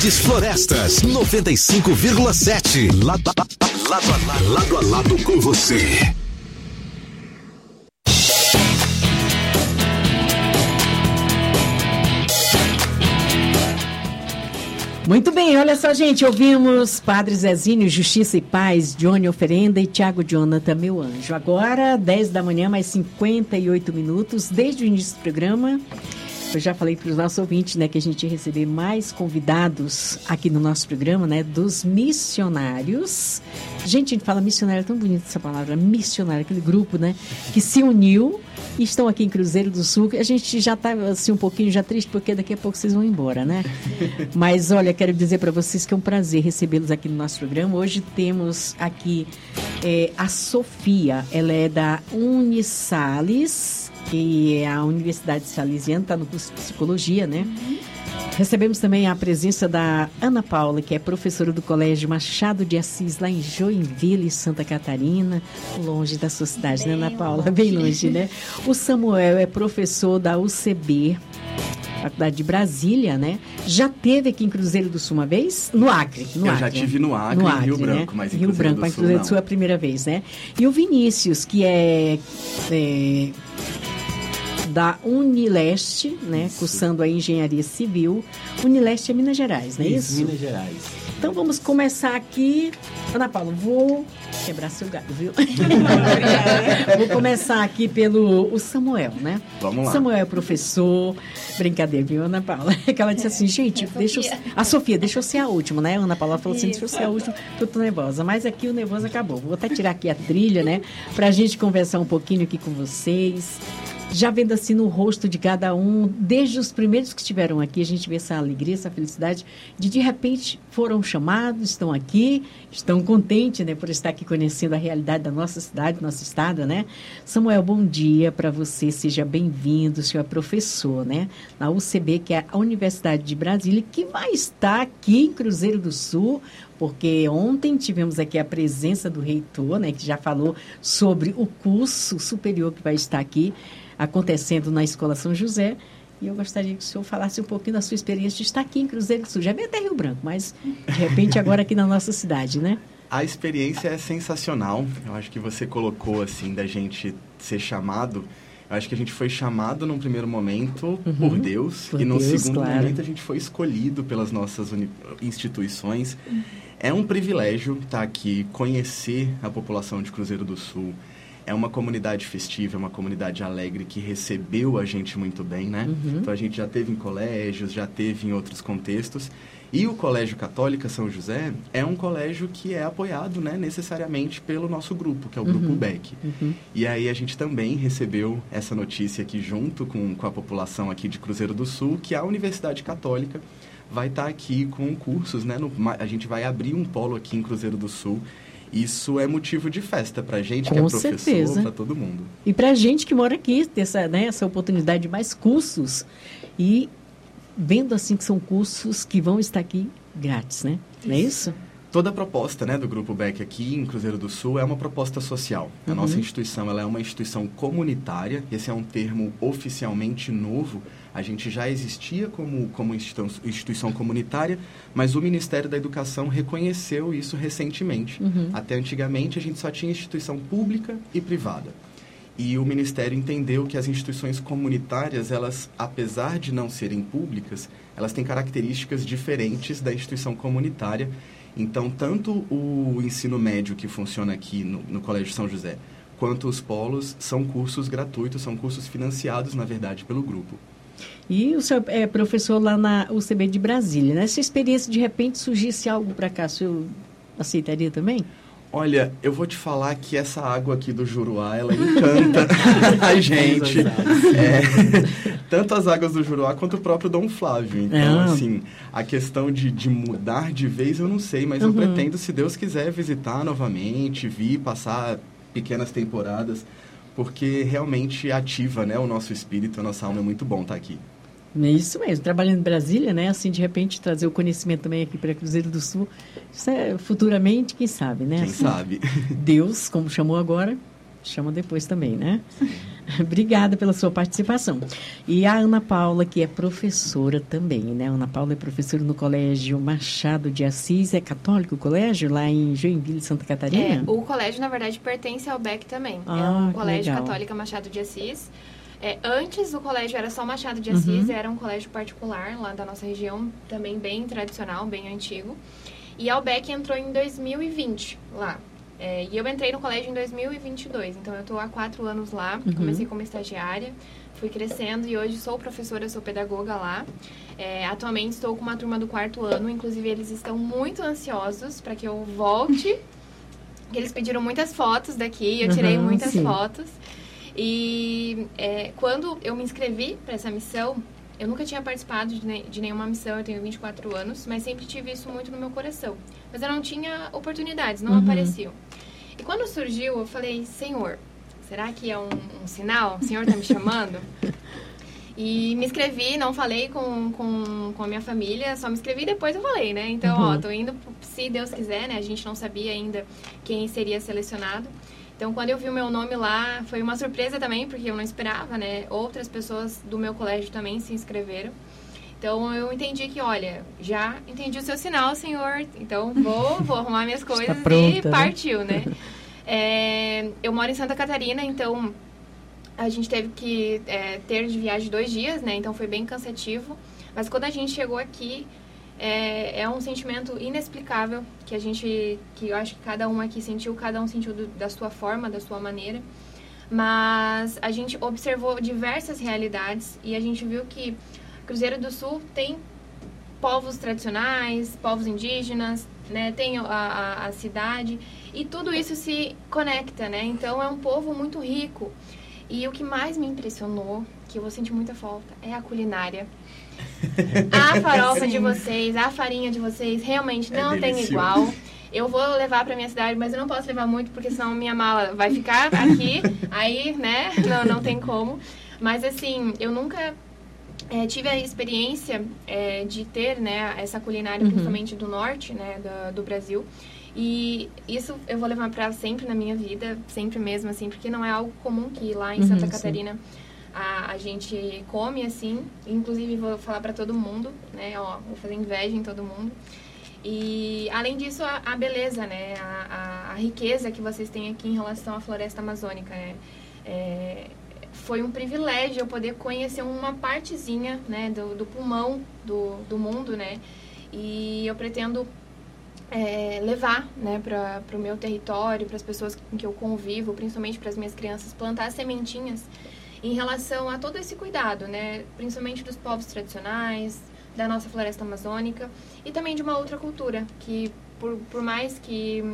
Verdes Florestas 95,7. Lado a lado com você. Muito bem, olha só, gente, ouvimos Padre Zezinho, Justiça e Paz, Johnny Oferenda e Tiago Jonathan, meu anjo. Agora, 10 da manhã, mais 58 minutos, desde o início do programa. Eu já falei para os nossos ouvintes, né, que a gente ia receber mais convidados aqui no nosso programa, né, dos missionários. Gente, a gente fala missionário, é tão bonita essa palavra, missionário, aquele grupo, né, que se uniu e estão aqui em Cruzeiro do Sul. A gente já está, assim, um pouquinho já triste, porque daqui a pouco vocês vão embora, né? Mas, olha, quero dizer para vocês que é um prazer recebê-los aqui no nosso programa. Hoje temos aqui a Sofia, ela é da Unisales, que é a Universidade Salesiana, está no curso de Psicologia, né? Recebemos também a presença da Ana Paula, que é professora do Colégio Machado de Assis, lá em Joinville, Santa Catarina, longe da sua cidade, né, Ana Paula? Bem longe, né? O Samuel é professor da UCB, Faculdade de Brasília, né? Já teve aqui em Cruzeiro do Sul uma vez? No Acre. Eu já tive no Acre, em Rio Branco, mas em Rio Branco, mas em Cruzeiro do Sul é a primeira vez, né? E o Vinícius, que é da Unileste, né? Isso. Cursando a Engenharia Civil. Unileste é Minas Gerais, não é isso? Minas Gerais. Então vamos começar aqui. Ana Paula, vou quebrar seu galho, viu? Vou começar aqui pelo Samuel, né? Vamos lá. Samuel é professor. Brincadeira, viu, Ana Paula? Que ela disse assim, gente, a Sofia, deixa eu ser a última, né? A Ana Paula falou assim, deixa eu ser a última, que eu tô nervosa. Mas aqui o nervoso acabou. Vou até tirar aqui a trilha, né? Pra gente conversar um pouquinho aqui com vocês. Já vendo assim no rosto de cada um, desde os primeiros que estiveram aqui, a gente vê essa alegria, essa felicidade, de repente foram chamados, estão aqui, estão contentes, né, por estar aqui conhecendo a realidade da nossa cidade, nosso estado, né? Samuel, bom dia para você, seja bem-vindo, o senhor é professor, né, na UCB, que é a Universidade de Brasília, que vai estar aqui em Cruzeiro do Sul, porque ontem tivemos aqui a presença do reitor, né, que já falou sobre o curso superior que vai estar aqui, acontecendo na Escola São José, e eu gostaria que o senhor falasse um pouquinho da sua experiência de estar aqui em Cruzeiro do Sul. Já veio até Rio Branco, mas de repente agora aqui na nossa cidade, né? A experiência é sensacional. Eu acho que você colocou, assim, da gente ser chamado. Eu acho que a gente foi chamado num primeiro momento por Deus, e no segundo momento a gente foi escolhido pelas nossas instituições. É um privilégio estar aqui, conhecer a população de Cruzeiro do Sul. É uma comunidade festiva, é uma comunidade alegre que recebeu a gente muito bem, né? Então a gente já teve em colégios, já teve em outros contextos. E o Colégio Católica São José é um colégio que é apoiado, né, necessariamente pelo nosso grupo, que é o Grupo BEC. E aí a gente também recebeu essa notícia aqui junto com a população aqui de Cruzeiro do Sul, que a Universidade Católica vai estar aqui com cursos, né? A gente vai abrir um polo aqui em Cruzeiro do Sul. Isso é motivo de festa para a gente, que é professor, para todo mundo. E para a gente que mora aqui, ter essa oportunidade de mais cursos. E vendo assim que são cursos que vão estar aqui grátis, né? Não é isso? Toda a proposta, né, do Grupo BEC aqui em Cruzeiro do Sul é uma proposta social. A nossa instituição, ela é uma instituição comunitária. Esse é um termo oficialmente novo. A gente já existia como instituição comunitária, mas o Ministério da Educação reconheceu isso recentemente. Até antigamente, a gente só tinha instituição pública e privada. E o Ministério entendeu que as instituições comunitárias, elas, apesar de não serem públicas, elas têm características diferentes da instituição comunitária. Então, tanto o ensino médio que funciona aqui no Colégio São José, quanto os polos, são cursos gratuitos, são cursos financiados, na verdade, pelo grupo. E o senhor é professor lá na UCB de Brasília, né? Essa experiência, de repente, surgisse algo para cá, o senhor aceitaria também? Olha, eu vou te falar que essa água aqui do Juruá, ela encanta a gente. Tanto as águas do Juruá quanto o próprio Dom Flávio. Então, assim, a questão de mudar de vez, eu não sei, mas eu pretendo, se Deus quiser, visitar novamente, vir, passar pequenas temporadas, porque realmente ativa, né, o nosso espírito, a nossa alma. É muito bom estar aqui. É isso mesmo, trabalhando em Brasília, né? Assim, de repente, trazer o conhecimento também aqui para Cruzeiro do Sul. Isso é futuramente, quem sabe, né? Quem assim, sabe. Deus, como chamou agora, chama depois também, né? Obrigada pela sua participação. E a Ana Paula, que é professora também, né? A Ana Paula é professora no Colégio Machado de Assis. É católico o colégio, lá em Joinville, Santa Catarina? O colégio, na verdade, pertence ao BEC também. É um colégio católico Machado de Assis. Antes o colégio era só Machado de Assis, era um colégio particular lá da nossa região, também bem tradicional, bem antigo. E a UBEC entrou em 2020 lá. E eu entrei no colégio em 2022, então eu estou há 4 anos lá, comecei como estagiária, fui crescendo e hoje sou professora, sou pedagoga lá. Atualmente estou com uma turma do 4º ano, inclusive eles estão muito ansiosos para que eu volte, porque eles pediram muitas fotos daqui, eu tirei muitas fotos. E quando eu me inscrevi para essa missão, eu nunca tinha participado de nenhuma missão, eu tenho 24 anos, mas sempre tive isso muito no meu coração. Mas eu não tinha oportunidades, não apareciam. E quando surgiu, eu falei, Senhor, será que é um sinal? O Senhor está me chamando? E me inscrevi, não falei com a minha família, só me inscrevi e depois eu falei, né? Então, tô indo, se Deus quiser, né? A gente não sabia ainda quem seria selecionado. Então, quando eu vi o meu nome lá, foi uma surpresa também, porque eu não esperava, né? Outras pessoas do meu colégio também se inscreveram. Então, eu entendi que, olha, já entendi o seu sinal, Senhor. Então, vou arrumar minhas coisas pronta, e partiu, né? Eu moro em Santa Catarina, então a gente teve que ter de viagem 2 dias, né? Então, foi bem cansativo. Mas quando a gente chegou aqui, é um sentimento inexplicável que eu acho que cada um aqui sentiu, cada um sentiu da sua forma, da sua maneira. Mas a gente observou diversas realidades e a gente viu que Cruzeiro do Sul tem povos tradicionais, povos indígenas, né? Tem a cidade e tudo isso se conecta, né? Então é um povo muito rico. E o que mais me impressionou, que eu vou sentir muita falta, é a culinária. A farofa de vocês, a farinha de vocês, realmente não tem igual. Eu vou levar pra minha cidade, mas eu não posso levar muito, porque senão minha mala vai ficar aqui, aí, né, não tem como. Mas, assim, eu nunca tive a experiência de ter, né, essa culinária, principalmente do norte, né, do Brasil. E isso eu vou levar pra sempre na minha vida, sempre mesmo, assim, porque não é algo comum que lá em Santa Catarina a gente come, assim. Inclusive, vou falar pra todo mundo, né, vou fazer inveja em todo mundo. E, além disso, a beleza, né, a riqueza que vocês têm aqui em relação à floresta amazônica, né. Foi um privilégio eu poder conhecer uma partezinha, né, do pulmão do mundo, né, e eu pretendo levar, né, para o meu território, para as pessoas com que eu convivo, principalmente para as minhas crianças, plantar sementinhas em relação a todo esse cuidado, né, principalmente dos povos tradicionais, da nossa floresta amazônica e também de uma outra cultura, que por mais que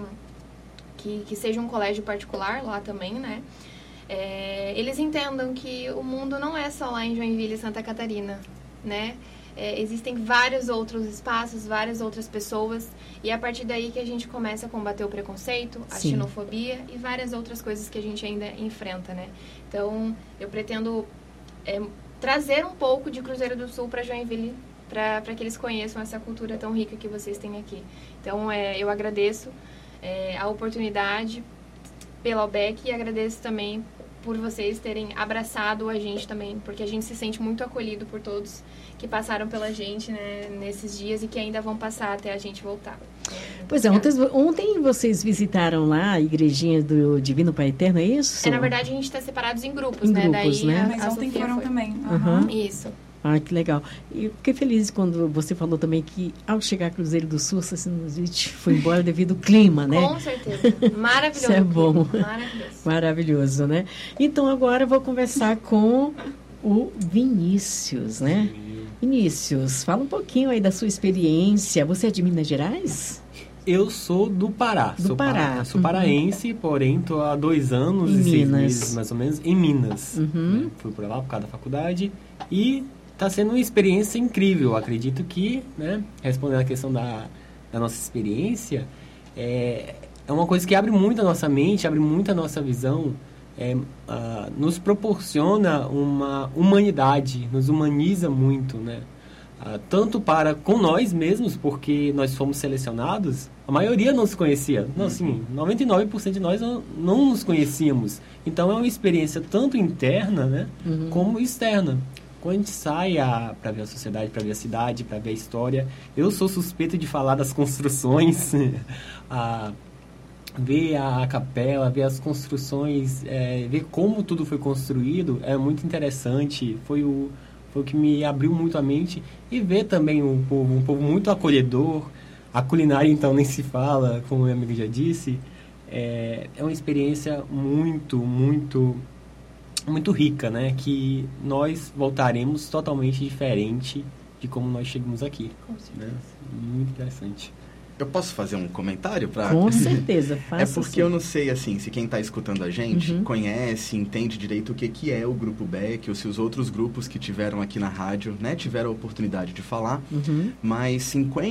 seja um colégio particular lá também, né, eles entendam que o mundo não é só lá em Joinville e Santa Catarina, né? Existem vários outros espaços, várias outras pessoas, e é a partir daí que a gente começa a combater o preconceito, a xenofobia e várias outras coisas que a gente ainda enfrenta, né? Então, eu pretendo trazer um pouco de Cruzeiro do Sul para Joinville, para que eles conheçam essa cultura tão rica que vocês têm aqui. Então, eu agradeço a oportunidade pela UBEC e agradeço também por vocês terem abraçado a gente também, porque a gente se sente muito acolhido por todos que passaram pela gente, né, nesses dias e que ainda vão passar até a gente voltar. Pois é, ontem vocês visitaram lá a igrejinha do Divino Pai Eterno, é isso? Na verdade, a gente está separados em grupos, né? Grupos, daí né? Mas ontem foram também. Isso. Ah, que legal. E eu fiquei feliz quando você falou também que ao chegar a Cruzeiro do Sul, essa sinusite foi embora devido ao clima, né? Com certeza. Maravilhoso. Isso é bom. Maravilhoso. Maravilhoso, né? Então agora eu vou conversar com o Vinícius, né? Vinícius, fala um pouquinho aí da sua experiência. Você é de Minas Gerais? Eu sou do Pará. Do Pará. Sou paraense, porém estou há 2 anos em e 6 Minas. meses, mais ou menos, em Minas. Né? Fui por lá por causa da faculdade e está sendo uma experiência incrível. Acredito que, né, respondendo a questão da nossa experiência, é uma coisa que abre muito a nossa mente, abre muito a nossa visão, nos proporciona uma humanidade, nos humaniza muito, né? tanto com nós mesmos, porque nós fomos selecionados, a maioria não se conhecia. Não, assim, 99% de nós não nos conhecíamos. Então, é uma experiência tanto interna, né, como externa. Quando a gente sai para ver a sociedade, para ver a cidade, para ver a história, eu sou suspeito de falar das construções, ver a capela, ver as construções, ver como tudo foi construído, é muito interessante. Foi o que me abriu muito a mente. E ver também um povo muito acolhedor. A culinária, então, nem se fala, como meu amigo já disse. É uma experiência muito, muito, muito rica, né? Que nós voltaremos totalmente diferente de como nós chegamos aqui. Com certeza. Né? Muito interessante. Eu posso fazer um comentário? Com certeza, faça. É porque eu não sei, assim, se quem está escutando a gente conhece, entende direito o que é o Grupo Beck, ou se os outros grupos que tiveram aqui na rádio, né, tiveram a oportunidade de falar. Mas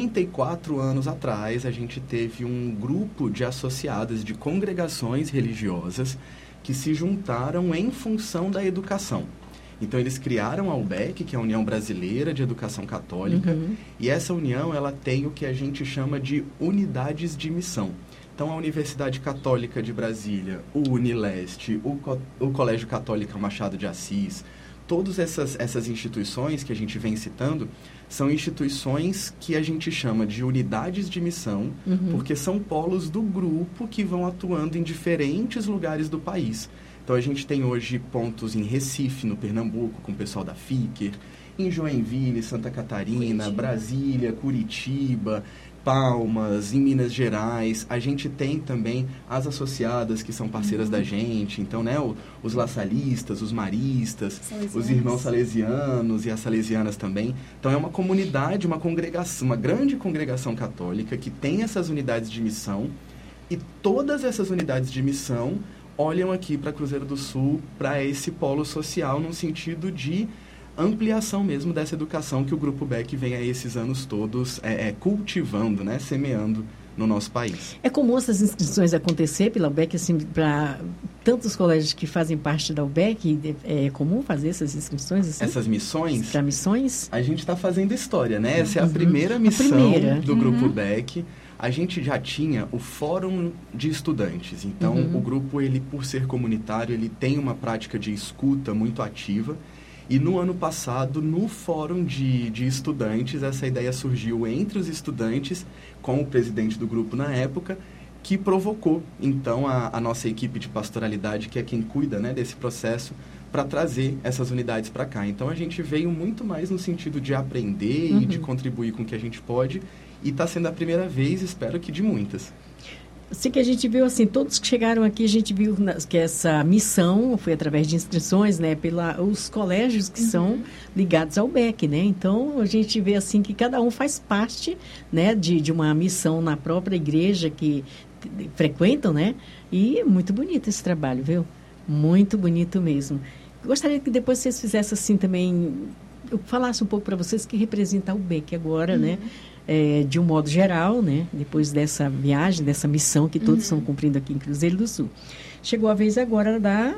54 anos atrás, a gente teve um grupo de associadas de congregações religiosas que se juntaram em função da educação. Então, eles criaram a UBEC, que é a União Brasileira de Educação Católica, e essa união, ela tem o que a gente chama de unidades de missão. Então, a Universidade Católica de Brasília, o Unileste, o Colégio Católico Machado de Assis, todas essas instituições que a gente vem citando, são instituições que a gente chama de unidades de missão, porque são polos do grupo que vão atuando em diferentes lugares do país. Então, a gente tem hoje pontos em Recife, no Pernambuco, com o pessoal da FICER, em Joinville, Santa Catarina, Brasília, Curitiba, Palmas, em Minas Gerais. A gente tem também as associadas que são parceiras da gente. Então, né, os laçalistas, os maristas, os irmãos salesianos e as salesianas também. Então, é uma comunidade, uma congregação, uma grande congregação católica que tem essas unidades de missão. E todas essas unidades de missão olham aqui para Cruzeiro do Sul, para esse polo social, num sentido de ampliação mesmo dessa educação que o Grupo Beck vem a esses anos todos cultivando, né, semeando no nosso país. É comum essas inscrições acontecer pela UBEC, assim, para tantos colégios que fazem parte da UBEC, é comum fazer essas inscrições? Assim? Essas missões? Para missões? A gente está fazendo história, né? Essa é a primeira missão do Grupo Beck. A gente já tinha o Fórum de Estudantes. Então, o grupo, ele, por ser comunitário, ele tem uma prática de escuta muito ativa. E no ano passado, no Fórum de Estudantes, essa ideia surgiu entre os estudantes, com o presidente do grupo na época, que provocou, então, a nossa equipe de pastoralidade, que é quem cuida, né, desse processo, para trazer essas unidades para cá. Então, a gente veio muito mais no sentido de aprender e de contribuir com o que a gente pode. E está sendo a primeira vez, espero que de muitas. Assim que a gente viu, assim, todos que chegaram aqui, a gente viu que essa missão foi através de inscrições, né, os colégios que são ligados ao BEC, né? Então, a gente vê, assim, que cada um faz parte, né, de uma missão na própria igreja que frequentam, né? E é muito bonito esse trabalho, viu? Muito bonito mesmo. Gostaria que depois vocês fizessem, assim, também, eu falasse um pouco para vocês que representa o BEC agora, né? De um modo geral, né? Depois dessa viagem, dessa missão que todos estão cumprindo aqui em Cruzeiro do Sul. Chegou a vez agora da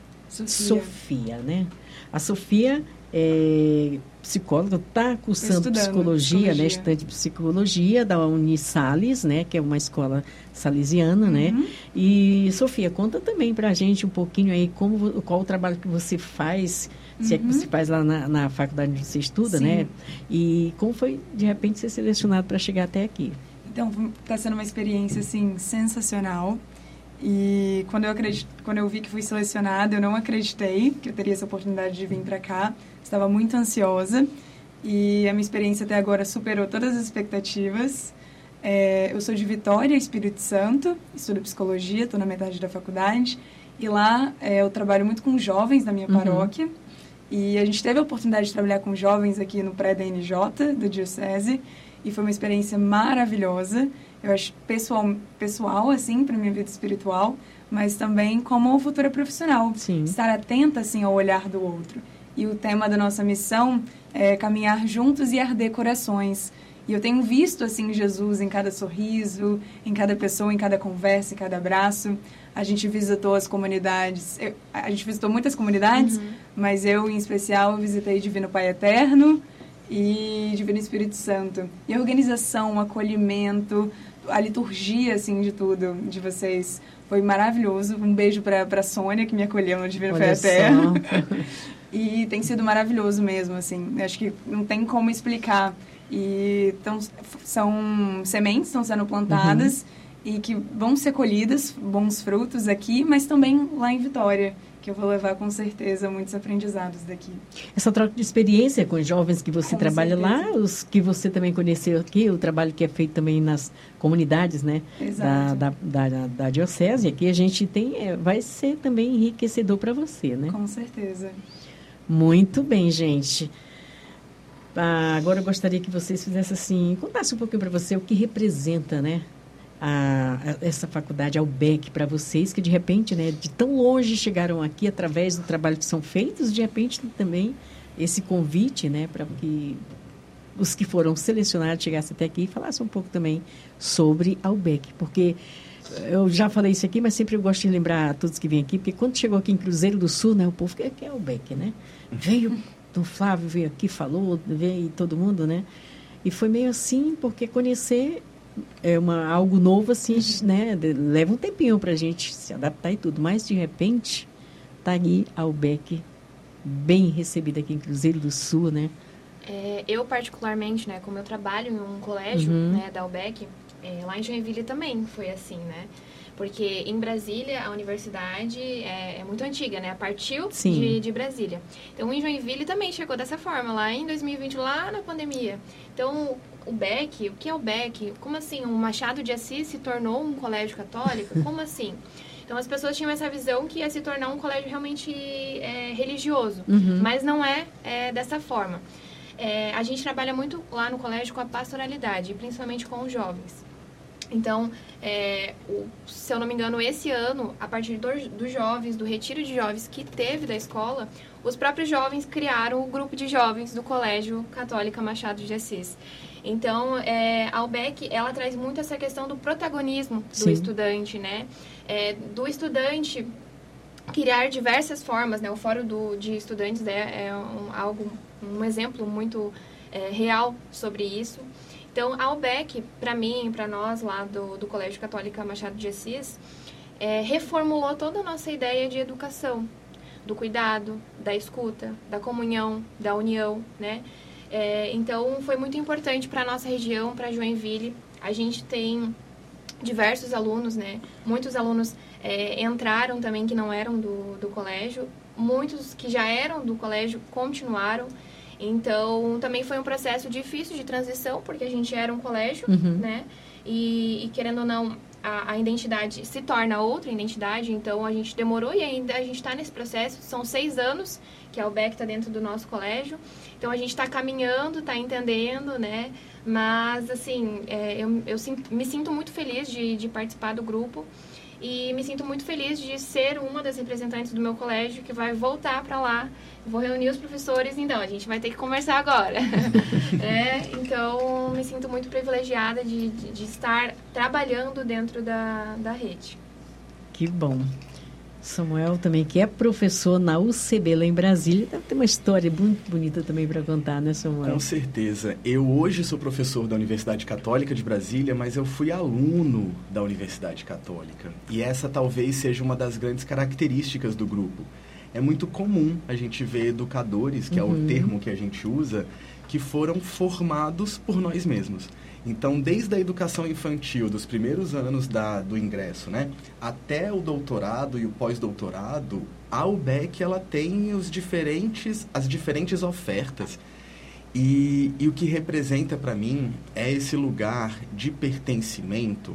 Sofia, né? A Sofia é psicóloga, está cursando psicologia, né? Estudante de psicologia da Unisales, né? Que é uma escola salesiana, né? E, Sofia, conta também para a gente um pouquinho aí qual o trabalho que você faz, se é que você faz lá na faculdade onde você estuda, né? E como foi, de repente, ser selecionado para chegar até aqui? Então, está sendo uma experiência, assim, sensacional. E quando eu vi que fui selecionada, eu não acreditei que eu teria essa oportunidade de vir para cá. Estava muito ansiosa. E a minha experiência até agora superou todas as expectativas. Eu sou de Vitória, Espírito Santo, estudo psicologia, estou na metade da faculdade. E lá eu trabalho muito com jovens da minha paróquia. E a gente teve a oportunidade de trabalhar com jovens aqui no pré-DNJ, da Diocese, e foi uma experiência maravilhosa. Eu acho pessoal assim, para minha vida espiritual, mas também como futura profissional. Sim. Estar atenta, assim, ao olhar do outro. E o tema da nossa missão é caminhar juntos e arder corações. E eu tenho visto, assim, Jesus em cada sorriso, em cada pessoa, em cada conversa, em cada abraço. A gente visitou as comunidades, a gente visitou muitas comunidades, mas eu, em especial, visitei Divino Pai Eterno e Divino Espírito Santo. E a organização, o acolhimento, a liturgia, assim, de tudo, de vocês, foi maravilhoso. Um beijo para Sônia, que me acolheu no Divino Fé à Terra. E tem sido maravilhoso mesmo, assim. Acho que não tem como explicar. E são sementes que estão sendo plantadas e que vão ser colhidas, bons frutos aqui, mas também lá em Vitória, que eu vou levar com certeza muitos aprendizados daqui. Essa troca de experiência com os jovens que você trabalha lá, os que você também conheceu aqui, o trabalho que é feito também nas comunidades, né? Da diocese, aqui a gente tem, vai ser também enriquecedor para você, né? Com certeza. Muito bem, gente. Agora eu gostaria que vocês fizessem assim, contassem um pouquinho para você o que representa, né? Essa faculdade, a UBEC, para vocês que de repente, né, de tão longe chegaram aqui através do trabalho que são feitos, de repente também esse convite, né, para que os que foram selecionados chegassem até aqui e falassem um pouco também sobre a UBEC, porque eu já falei isso aqui, mas sempre eu gosto de lembrar a todos que vêm aqui, porque quando chegou aqui em Cruzeiro do Sul, né, o povo que é a UBEC, né, veio, o Flávio veio aqui, falou, veio todo mundo, né, e foi meio assim, porque conhecer algo novo, assim, né? Leva um tempinho para a gente se adaptar e tudo, mas de repente está aí a UBEC bem recebida aqui em Cruzeiro do Sul, né? Eu particularmente, né, como eu trabalho em um colégio, né, da UBEC, lá em Joinville também foi assim, né? Porque em Brasília, a universidade é muito antiga, né? Partiu de Brasília. Então, em Joinville também chegou dessa forma, lá em 2020, lá na pandemia. Então, o BEC, o que é o BEC? Como assim? O Machado de Assis se tornou um colégio católico? Como assim? Então, as pessoas tinham essa visão que ia se tornar um colégio realmente religioso. Mas não é dessa forma. A gente trabalha muito lá no colégio com a pastoralidade, principalmente com os jovens. Então, se eu não me engano, esse ano, a partir dos jovens, do retiro de jovens que teve da escola, os próprios jovens criaram o grupo de jovens do Colégio Católica Machado de Assis. Então, a UBEC, ela traz muito essa questão do protagonismo do estudante, né? Do estudante criar diversas formas, né? O Fórum de Estudantes um exemplo muito real sobre isso. Então, a UBEC, para mim, para nós lá do Colégio Católica Machado de Assis, reformulou toda a nossa ideia de educação, do cuidado, da escuta, da comunhão, da união, né? Então, foi muito importante para a nossa região, para Joinville. A gente tem diversos alunos, né? Muitos alunos entraram também que não eram do colégio. Muitos que já eram do colégio continuaram. Então, também foi um processo difícil de transição, porque a gente era um colégio, né? E querendo ou não, a identidade se torna outra identidade, então a gente demorou e ainda a gente está nesse processo. São 6 anos que a UBEC está dentro do nosso colégio, então a gente está caminhando, está entendendo, né? Mas, assim, eu me sinto muito feliz de participar do grupo e me sinto muito feliz de ser uma das representantes do meu colégio que vai voltar para lá. Vou reunir os professores, então a gente vai ter que conversar agora. Então, me sinto muito privilegiada de estar trabalhando dentro da rede. Que bom. Samuel também, que é professor na UCB lá em Brasília, deve ter uma história muito bonita também para contar, né, Samuel? Com certeza. Eu hoje sou professor da Universidade Católica de Brasília, mas eu fui aluno da Universidade Católica. E essa talvez seja uma das grandes características do grupo. É muito comum a gente ver educadores, que é o termo que a gente usa, que foram formados por nós mesmos. Então, desde a educação infantil, dos primeiros anos do ingresso, né, até o doutorado e o pós-doutorado, a UBEC ela tem as diferentes ofertas. E o que representa para mim é esse lugar de pertencimento,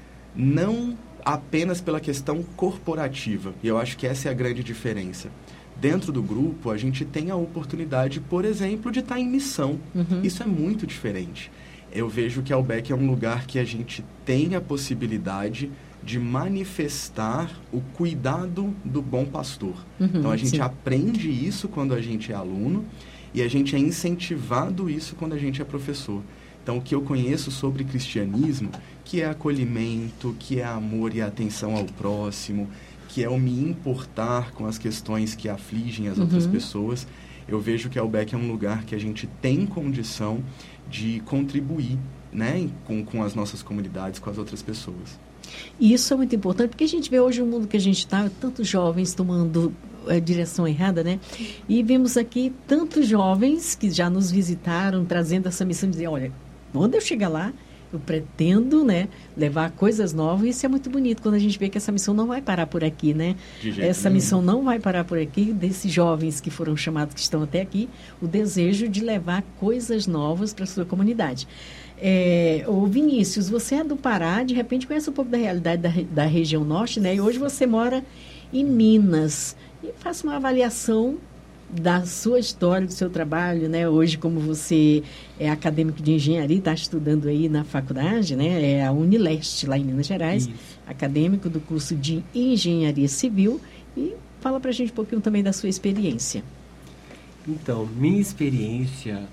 não apenas pela questão corporativa. E eu acho que essa é a grande diferença. Dentro do grupo, a gente tem a oportunidade, por exemplo, de estar em missão. Isso é muito diferente. Eu vejo que a UBEC é um lugar que a gente tem a possibilidade de manifestar o cuidado do bom pastor. Então, a gente aprende isso quando a gente é aluno e a gente é incentivado isso quando a gente é professor. Então, o que eu conheço sobre cristianismo, que é acolhimento, que é amor e atenção ao próximo, que é o me importar com as questões que afligem as outras pessoas, eu vejo que a UBEC é um lugar que a gente tem condição de contribuir, né, com as nossas comunidades, com as outras pessoas. E isso é muito importante, porque a gente vê hoje o mundo que a gente está, tantos jovens tomando a direção errada, né? E vemos aqui tantos jovens que já nos visitaram, trazendo essa missão de dizer, olha, quando eu chegar lá, eu pretendo, né, levar coisas novas, e isso é muito bonito quando a gente vê que essa missão não vai parar por aqui, né? Essa missão não vai parar por aqui, desses jovens que foram chamados, que estão até aqui, o desejo de levar coisas novas para a sua comunidade. Ô Vinícius, você é do Pará, de repente conhece um pouco da realidade da região norte, né? E hoje você mora em Minas. E faça uma avaliação da sua história, do seu trabalho, né? Hoje, como você é acadêmico de engenharia, está estudando aí na faculdade, né? É a Unileste, lá em Minas Gerais, acadêmico do curso de engenharia civil. E fala para a gente um pouquinho também da sua experiência. Então, minha experiência,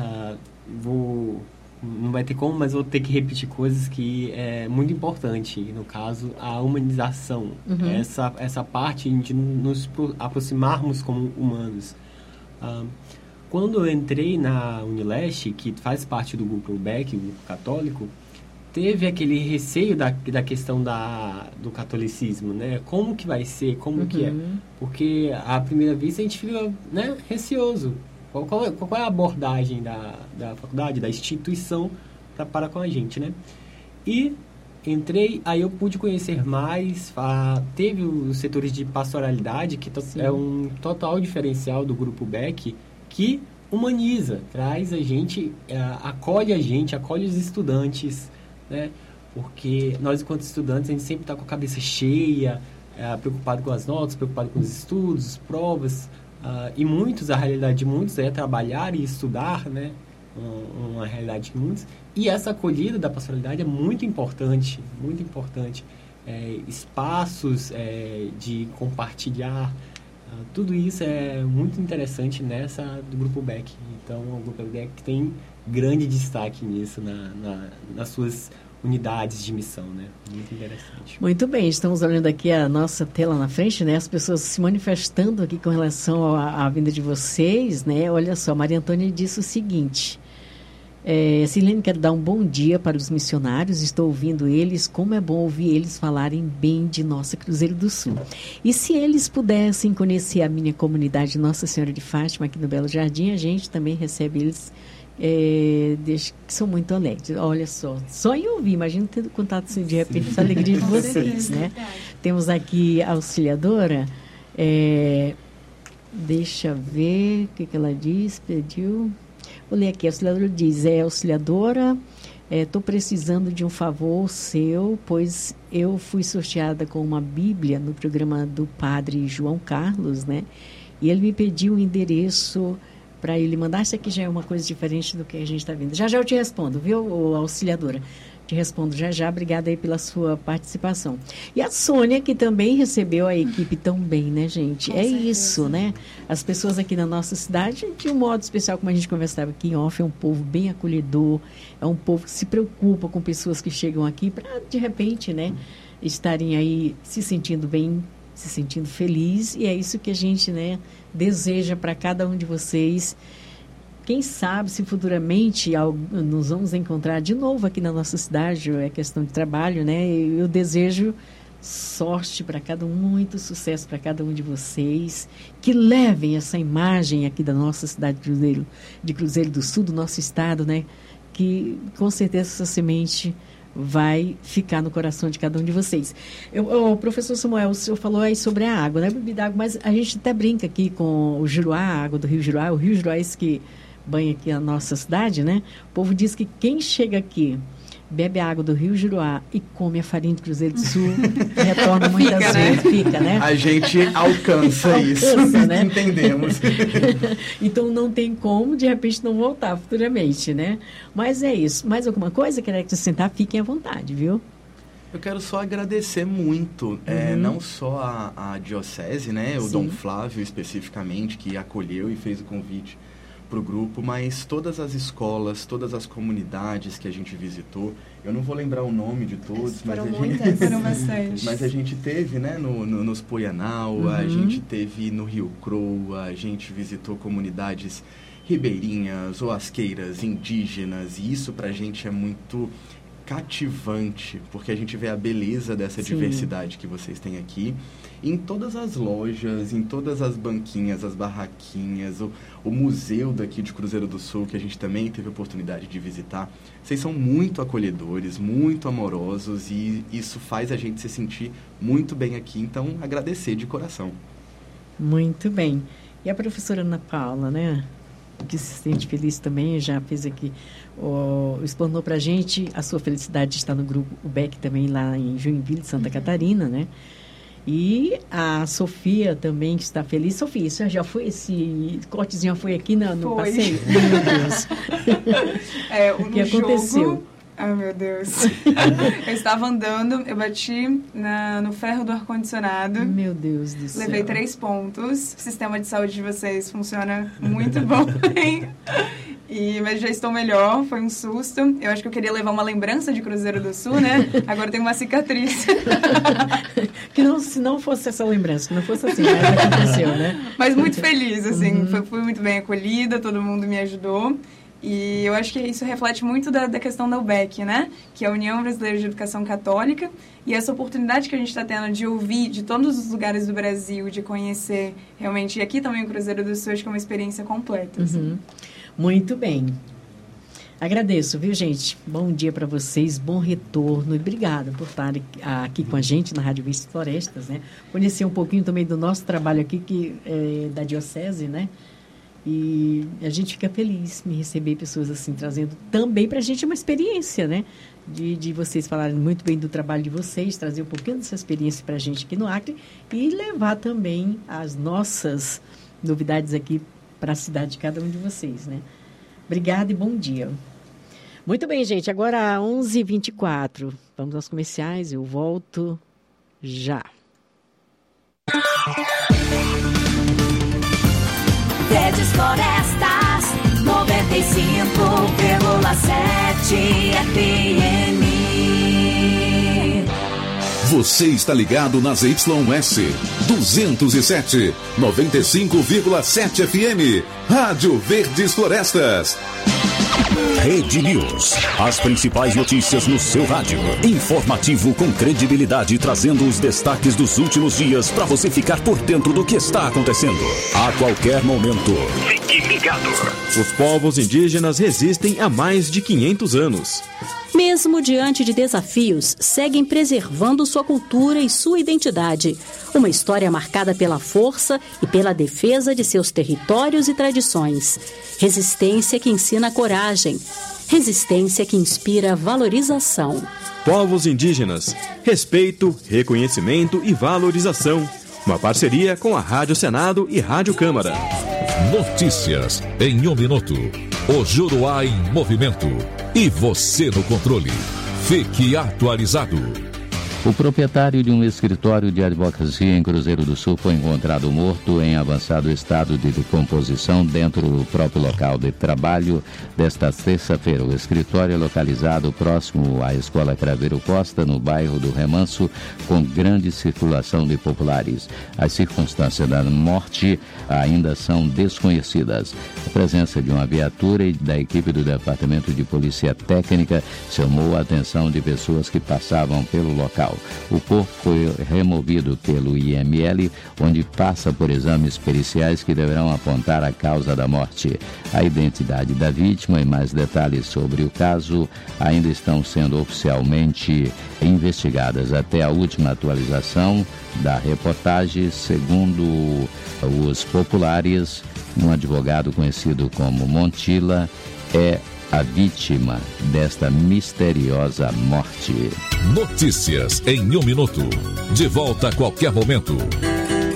não vai ter como, mas vou ter que repetir coisas que é muito importante. No caso, a humanização. Essa parte de nos aproximarmos como humanos. Quando eu entrei na Unileste, que faz parte do grupo UBEC, o grupo católico, teve aquele receio da questão do catolicismo, né? Como que vai ser, como que é? Porque, à primeira vista, a gente fica, né, receoso. Qual é a abordagem da faculdade, da instituição para com a gente, né? E entrei, aí eu pude conhecer mais, teve os setores de pastoralidade, que é um total diferencial do grupo BEC, que humaniza, traz a gente, acolhe os estudantes, né? Porque nós, enquanto estudantes, a gente sempre está com a cabeça cheia, preocupado com as notas, preocupado com os estudos, provas, e a realidade de muitos é trabalhar e estudar, né? Uma realidade de muitos. E essa acolhida da pastoralidade é muito importante, muito importante. Espaços de compartilhar, tudo isso é muito interessante do Grupo BEC. Então, o Grupo BEC tem grande destaque nisso, nas suas unidades de missão, né? Muito interessante. Muito bem, estamos olhando aqui a nossa tela na frente, né? As pessoas se manifestando aqui com relação à vinda de vocês, né? Olha só, Maria Antônia disse o seguinte: Silene, quero dar um bom dia para os missionários, estou ouvindo eles, como é bom ouvir eles falarem bem de nossa Cruzeiro do Sul. E se eles pudessem conhecer a minha comunidade Nossa Senhora de Fátima aqui no Belo Jardim, a gente também recebe eles, que são muito alegres. Olha só em ouvir, imagina ter contato assim, de repente, essa alegria de vocês, né? Temos aqui a auxiliadora, deixa eu ver o que ela diz, pediu. Vou ler aqui, a auxiliadora diz, auxiliadora, estou precisando de um favor seu, pois eu fui sorteada com uma Bíblia no programa do padre João Carlos, né? E ele me pediu o endereço para ele mandar. Isso aqui já é uma coisa diferente do que a gente está vendo. Já eu te respondo, viu, auxiliadora? Te respondo já. Obrigada aí pela sua participação. E a Sônia, que também recebeu a equipe tão bem, né, gente? Com certeza. Isso, né? As pessoas aqui na nossa cidade, de um modo especial, como a gente conversava aqui em off, é um povo bem acolhedor, é um povo que se preocupa com pessoas que chegam aqui para, de repente, né, estarem aí se sentindo bem, se sentindo feliz, e é isso que a gente, né, deseja para cada um de vocês. Quem sabe se futuramente nos vamos encontrar de novo aqui na nossa cidade, é questão de trabalho, né? Eu desejo sorte para cada um, muito sucesso para cada um de vocês, que levem essa imagem aqui da nossa cidade de Cruzeiro do Sul, do nosso estado, né? Que com certeza essa semente vai ficar no coração de cada um de vocês. O professor Samuel, o senhor falou aí sobre a água, né? Bebida água, mas a gente até brinca aqui com o Juruá, a água do Rio Juruá. O Rio Juruá é esse que banha aqui a nossa cidade, né? O povo diz que quem chega aqui, bebe a água do Rio Juruá e come a farinha do Cruzeiro do Sul, retorna muitas vezes, fica, né? A gente alcança isso, né? Entendemos. Então não tem como, de repente, não voltar futuramente, né? Mas é isso. Mais alguma coisa que quer acrescentar? Fiquem à vontade, viu? Eu quero só agradecer muito, não só a diocese, né? O Dom Flávio especificamente, que acolheu e fez o convite, para o grupo, mas todas as escolas, todas as comunidades que a gente visitou, eu não vou lembrar o nome de todos, mas a gente teve, né, nos Poianau, a gente teve no Rio Crow, a gente visitou comunidades ribeirinhas, oasqueiras, indígenas, e isso pra gente é muito cativante, porque a gente vê a beleza dessa diversidade que vocês têm aqui. Em todas as lojas, em todas as banquinhas, as barraquinhas, o museu daqui de Cruzeiro do Sul, que a gente também teve a oportunidade de visitar, vocês são muito acolhedores, muito amorosos, e isso faz a gente se sentir muito bem aqui, então agradecer de coração. Muito bem. E a professora Ana Paula, né? Que se sente feliz também, já fez aqui, explanou para a gente a sua felicidade de estar no grupo UBEC também lá em Joinville, Santa Catarina, né? E a Sofia também, que está feliz. Sofia, isso já foi, esse cortezinho foi aqui no passeio? Meu Deus. O que aconteceu? Ai, meu Deus. Eu estava andando, eu bati no ferro do ar-condicionado. Meu Deus do céu. Levei 3 pontos. O sistema de saúde de vocês funciona muito bom, hein? Mas já estou melhor, foi um susto. Eu acho que eu queria levar uma lembrança de Cruzeiro do Sul, né? Agora tem uma cicatriz. Se não fosse essa lembrança, que não fosse assim, mas aconteceu, né? Mas muito feliz, assim. Fui muito bem acolhida, todo mundo me ajudou. E eu acho que isso reflete muito da questão da UBEC, né? Que é a União Brasileira de Educação Católica. E essa oportunidade que a gente está tendo de ouvir de todos os lugares do Brasil, de conhecer realmente. E aqui também o Cruzeiro do Sul, acho que é uma experiência completa. Assim. Muito bem. Agradeço, viu, gente? Bom dia para vocês, bom retorno. E obrigada por estarem aqui com a gente na Rádio Vistas Florestas, né? Conhecer um pouquinho também do nosso trabalho aqui, que é da Diocese, né? E a gente fica feliz em receber pessoas assim, trazendo também para a gente uma experiência, né? De vocês falarem muito bem do trabalho de vocês, trazer um pouquinho dessa experiência para a gente aqui no Acre e levar também as nossas novidades aqui para a cidade de cada um de vocês, né? Obrigada e bom dia. Muito bem, gente. Agora 11h24. Vamos aos comerciais. Eu volto já. Verdes Florestas 95,7 FM. Você está ligado nas YS 207, 95,7 FM. Rádio Verdes Florestas. Rede News. As principais notícias no seu rádio. Informativo com credibilidade, trazendo os destaques dos últimos dias para você ficar por dentro do que está acontecendo. A qualquer momento. Fique ligado. Os povos indígenas resistem há mais de 500 anos. Mesmo diante de desafios, seguem preservando sua cultura e sua identidade. Uma história marcada pela força e pela defesa de seus territórios e tradições. Resistência que ensina coragem. Resistência que inspira valorização. Povos indígenas, respeito, reconhecimento e valorização. Uma parceria com a Rádio Senado e Rádio Câmara. Notícias em 1 minuto. O Juruá em movimento. E você no controle. Fique atualizado. O proprietário de um escritório de advocacia em Cruzeiro do Sul foi encontrado morto em avançado estado de decomposição dentro do próprio local de trabalho desta terça-feira. O escritório é localizado próximo à Escola Craveiro Costa, no bairro do Remanso, com grande circulação de populares. As circunstâncias da morte ainda são desconhecidas. A presença de uma viatura e da equipe do Departamento de Polícia Técnica chamou a atenção de pessoas que passavam pelo local. O corpo foi removido pelo IML, onde passa por exames periciais que deverão apontar a causa da morte. A identidade da vítima e mais detalhes sobre o caso ainda estão sendo oficialmente investigadas. Até a última atualização da reportagem, segundo os populares, um advogado conhecido como Montila é a vítima desta misteriosa morte. Notícias em 1 minuto. De volta a qualquer momento.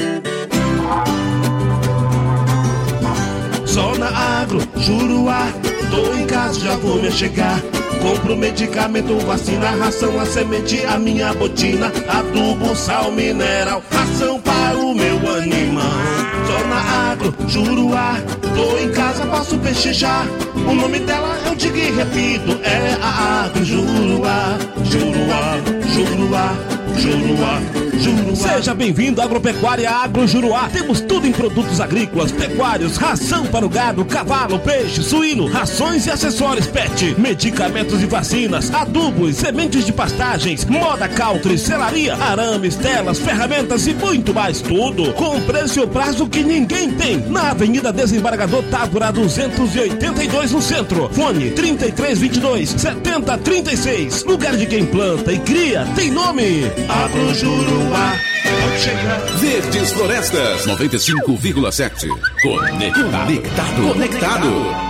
Zona Agro, Juruá. tô em casa, já vou me chegar. Compro medicamento, vacina, ração, a semente, a minha botina, adubo, sal, mineral, ração para o meu animal. Zona Agro, Juruá, tô em casa, posso pechinchar. O nome dela eu digo e repito, é a Agro Juruá. Juruá, Juruá, Juruá, Juruá. Seja bem-vindo à Agropecuária Agro Juruá. Temos tudo em produtos agrícolas, pecuários, ração para o gado, cavalo, peixe, suíno, rações e acessórios pet, medicamentos e vacinas, adubos, sementes de pastagens, moda country, selaria, arames, telas, ferramentas e muito mais. Tudo com preço e prazo que ninguém tem. Na Avenida Desembargador Távora 282 no centro. Fone 3322-7036. Lugar de quem planta e cria tem nome. Agro Juruá. Verdes Florestas 95,7. Conectado.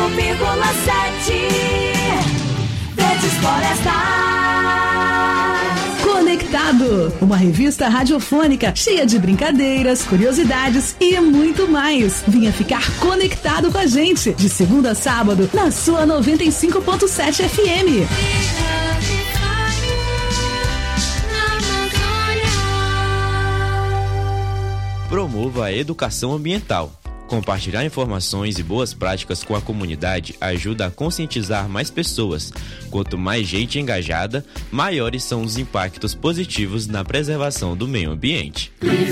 Verdes Florestas. Conectado, uma revista radiofônica cheia de brincadeiras, curiosidades e muito mais. Venha ficar conectado com a gente, de segunda a sábado, na sua 95.7 FM. Promova a educação ambiental. Compartilhar informações e boas práticas com a comunidade ajuda a conscientizar mais pessoas. Quanto mais gente engajada, maiores são os impactos positivos na preservação do meio ambiente.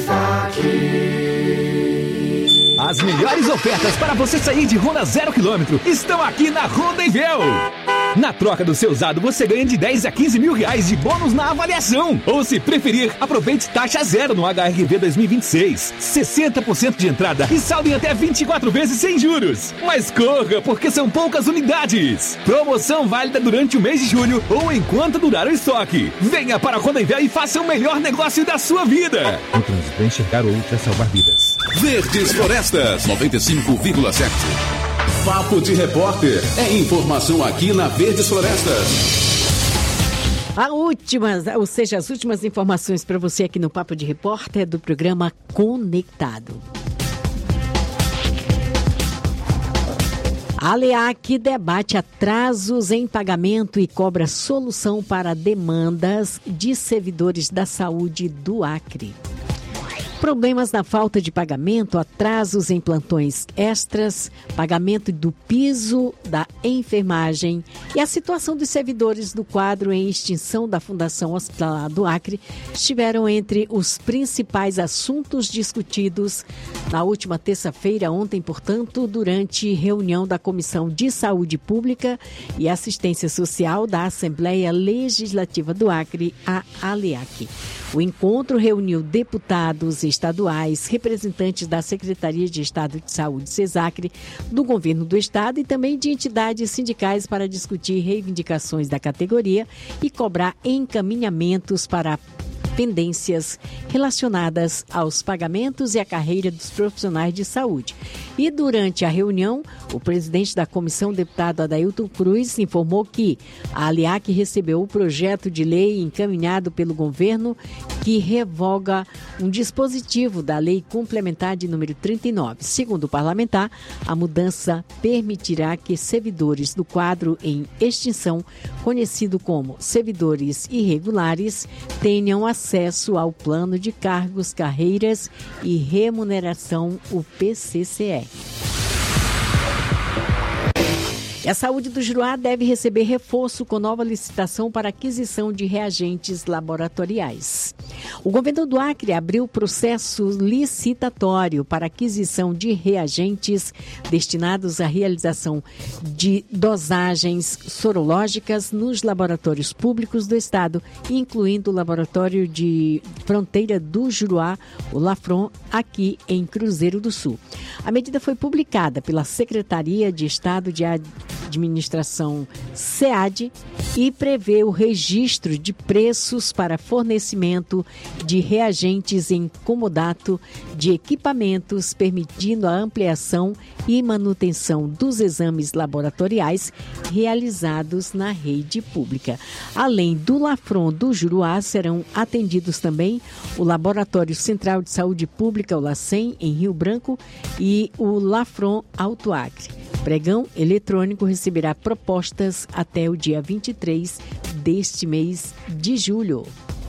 As melhores ofertas para você sair de Honda 0 km estão aqui na Honda Invel. Na troca do seu usado, você ganha de 10 a 15 mil reais de bônus na avaliação. Ou, se preferir, aproveite taxa zero no HRV 2026. 60% de entrada e saldo em até 24 vezes sem juros. Mas corra, porque são poucas unidades. Promoção válida durante o mês de julho ou enquanto durar o estoque. Venha para a Honda Invel e faça o melhor negócio da sua vida. No trânsito, é enxergar o outro é salvar vidas. Verdes Florestas 95,7. Papo de Repórter. É informação aqui na Verdes Florestas. As últimas informações para você aqui no Papo de Repórter do programa Conectado. A ALEAC debate atrasos em pagamento e cobra solução para demandas de servidores da saúde do Acre. Problemas na falta de pagamento, atrasos em plantões extras, pagamento do piso da enfermagem e a situação dos servidores do quadro em extinção da Fundação Hospitalar do Acre estiveram entre os principais assuntos discutidos na última terça-feira, ontem, portanto, durante reunião da Comissão de Saúde Pública e Assistência Social da Assembleia Legislativa do Acre, a ALEAC. O encontro reuniu deputados estaduais, representantes da Secretaria de Estado de Saúde, SESACRE, do Governo do Estado e também de entidades sindicais para discutir reivindicações da categoria e cobrar encaminhamentos para pendências relacionadas aos pagamentos e à carreira dos profissionais de saúde. E durante a reunião, o presidente da comissão, deputado Adailton Cruz, informou que a ALEAC recebeu o projeto de lei encaminhado pelo governo que revoga um dispositivo da Lei Complementar de número 39. Segundo o parlamentar, a mudança permitirá que servidores do quadro em extinção, conhecido como servidores irregulares, tenham acesso ao Plano de Cargos, Carreiras e Remuneração, o PCCE. E a saúde do Juruá deve receber reforço com nova licitação para aquisição de reagentes laboratoriais. O governo do Acre abriu processo licitatório para aquisição de reagentes destinados à realização de dosagens sorológicas nos laboratórios públicos do estado, incluindo o laboratório de fronteira do Juruá, o Lafron, aqui em Cruzeiro do Sul. A medida foi publicada pela Secretaria de Estado de Administração SEAD e prevê o registro de preços para fornecimento de reagentes em comodato de equipamentos, permitindo a ampliação e manutenção dos exames laboratoriais realizados na rede pública. Além do Lafron do Juruá, serão atendidos também o Laboratório Central de Saúde Pública, o LACEN, em Rio Branco, e o Lafron Alto Acre. Pregão eletrônico receberá propostas até o dia 23 deste mês de julho.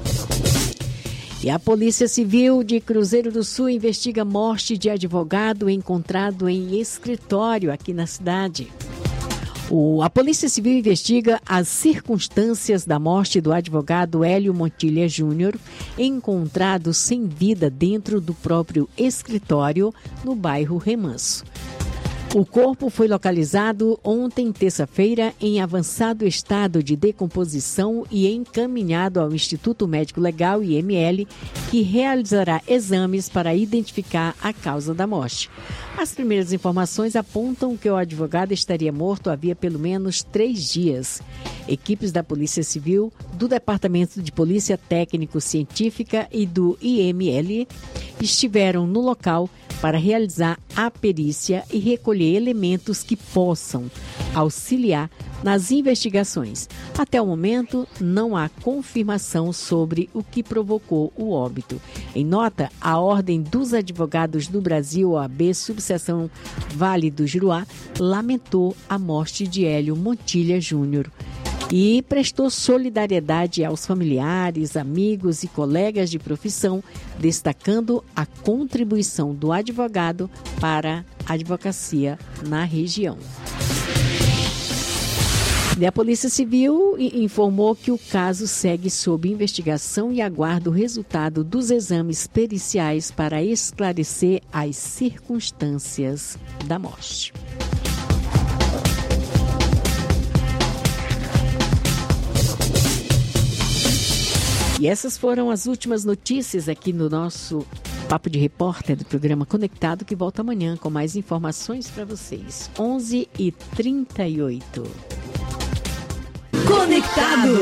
E a Polícia Civil de Cruzeiro do Sul investiga morte de advogado encontrado em escritório aqui na cidade. A Polícia Civil investiga as circunstâncias da morte do advogado Hélio Montilha Júnior, encontrado sem vida dentro do próprio escritório no bairro Remanso. O corpo foi localizado ontem, terça-feira, em avançado estado de decomposição e encaminhado ao Instituto Médico Legal, IML, que realizará exames para identificar a causa da morte. As primeiras informações apontam que o advogado estaria morto havia pelo menos 3 dias. Equipes da Polícia Civil, do Departamento de Polícia Técnico-Científica e do IML estiveram no local para realizar a perícia e recolher elementos que possam auxiliar nas investigações. Até o momento, não há confirmação sobre o que provocou o óbito. Em nota, a Ordem dos Advogados do Brasil, OAB, subseção Vale do Juruá, lamentou a morte de Hélio Montilha Júnior e prestou solidariedade aos familiares, amigos e colegas de profissão, destacando a contribuição do advogado para a advocacia na região. E a Polícia Civil informou que o caso segue sob investigação e aguarda o resultado dos exames periciais para esclarecer as circunstâncias da morte. E essas foram as últimas notícias aqui no nosso Papo de Repórter do programa Conectado, que volta amanhã com mais informações para vocês. 11h38. Conectado.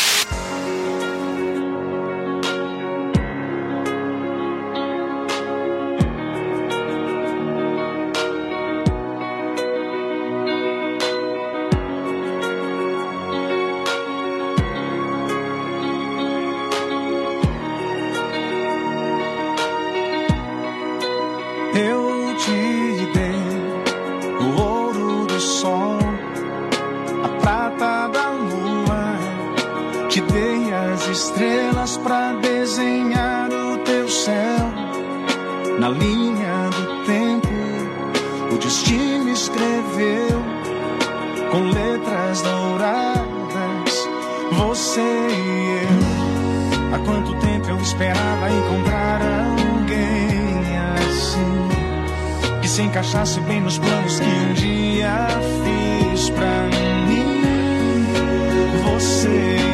Eu te dei o ouro do sol, a prata da lua, te dei as estrelas pra desenhar o teu céu. Na linha do tempo, o destino escreveu com letras douradas, você e eu. Há quanto tempo eu esperava encontrar alguém assim, que se encaixasse bem nos planos que um dia fiz pra mim. Você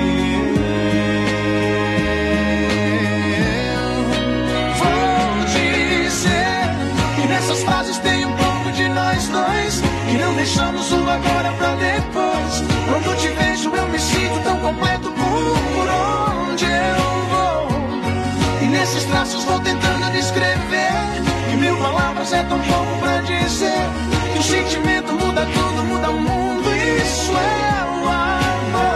e eu. Vou dizer que nessas frases tem um pouco de nós dois, que não deixamos o agora pra depois. Quando te vejo eu me sinto tão completo por onde eu vou, e nesses traços vou tentando descrever, e 1000 palavras é tão pouco pra dizer, que o sentimento muda tudo, muda o mundo, isso é o amor.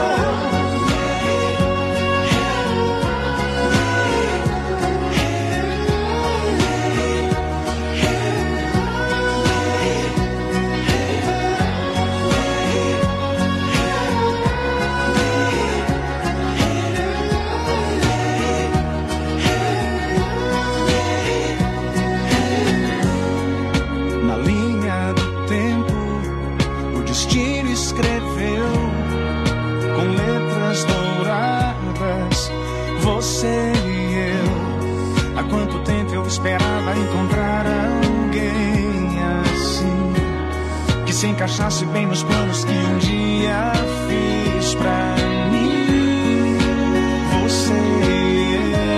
Você e eu. Há quanto tempo eu esperava encontrar alguém assim, que se encaixasse bem nos planos que um dia fiz pra mim. Você e